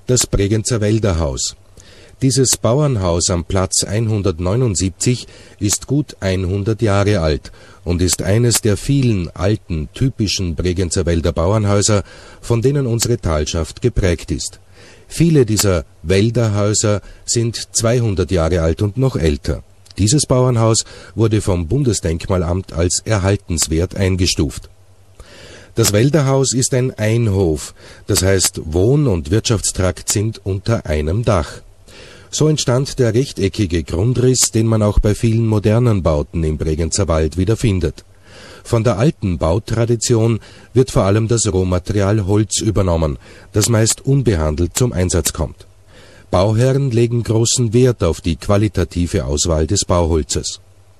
Das Bregenzer Wälderhaus. Dieses Bauernhaus am Platz 179 ist gut 100 Jahre alt und ist eines der vielen alten, typischen Bregenzer Wälder Bauernhäuser, von denen unsere Talschaft geprägt ist. Viele dieser Wälderhäuser sind 200 Jahre alt und noch älter. Dieses Bauernhaus wurde vom Bundesdenkmalamt als erhaltenswert eingestuft. Das Wälderhaus ist ein Einhof, das heißt Wohn- und Wirtschaftstrakt sind unter einem Dach. So entstand der rechteckige Grundriss, den man auch bei vielen modernen Bauten im Bregenzer Wald wiederfindet. Von der alten Bautradition wird vor allem das Rohmaterial Holz übernommen, das meist unbehandelt zum Einsatz kommt. Bauherren legen großen Wert auf die qualitative Auswahl des Bauholzes.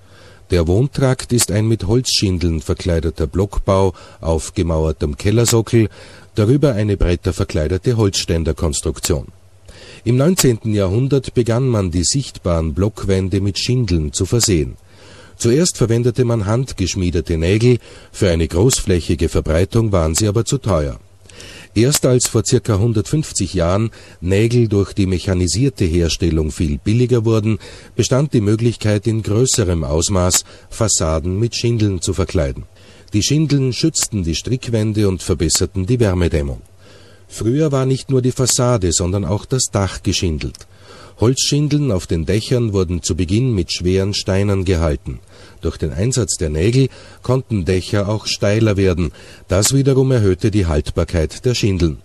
Der Wohntrakt ist ein mit Holzschindeln verkleideter Blockbau auf gemauertem Kellersockel, darüber eine bretterverkleidete Holzständerkonstruktion. Im 19. Jahrhundert begann man die sichtbaren Blockwände mit Schindeln zu versehen. Zuerst verwendete man handgeschmiedete Nägel, für eine großflächige Verbreitung waren sie aber zu teuer. Erst als vor ca. 150 Jahren Nägel durch die mechanisierte Herstellung viel billiger wurden, bestand die Möglichkeit, in größerem Ausmaß Fassaden mit Schindeln zu verkleiden. Die Schindeln schützten die Strickwände und verbesserten die Wärmedämmung. Früher war nicht nur die Fassade, sondern auch das Dach geschindelt. Holzschindeln auf den Dächern wurden zu Beginn mit schweren Steinen gehalten. Durch den Einsatz der Nägel konnten Dächer auch steiler werden. Das wiederum erhöhte die Haltbarkeit der Schindeln.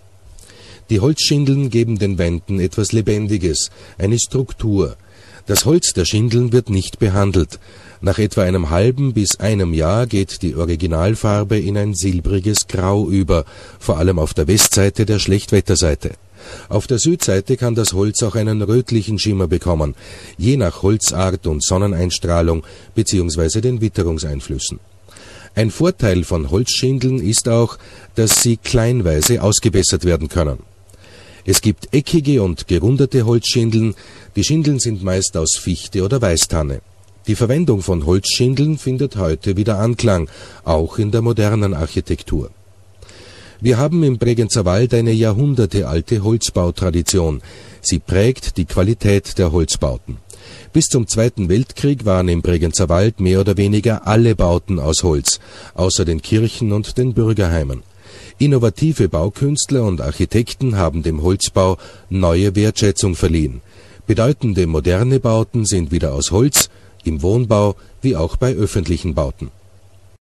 Die Holzschindeln geben den Wänden etwas Lebendiges, eine Struktur. Das Holz der Schindeln wird nicht behandelt. Nach etwa einem halben bis einem Jahr geht die Originalfarbe in ein silbriges Grau über, vor allem auf der Westseite der Schlechtwetterseite. Auf der Südseite kann das Holz auch einen rötlichen Schimmer bekommen, je nach Holzart und Sonneneinstrahlung bzw. den Witterungseinflüssen. Ein Vorteil von Holzschindeln ist auch, dass sie kleinweise ausgebessert werden können. Es gibt eckige und gerundete Holzschindeln, die Schindeln sind meist aus Fichte oder Weißtanne. Die Verwendung von Holzschindeln findet heute wieder Anklang, auch in der modernen Architektur. Wir haben im Bregenzer Wald eine jahrhundertealte Holzbautradition. Sie prägt die Qualität der Holzbauten. Bis zum Zweiten Weltkrieg waren im Bregenzer Wald mehr oder weniger alle Bauten aus Holz, außer den Kirchen und den Bürgerheimen. Innovative Baukünstler und Architekten haben dem Holzbau neue Wertschätzung verliehen. Bedeutende moderne Bauten sind wieder aus Holz, im Wohnbau wie auch bei öffentlichen Bauten.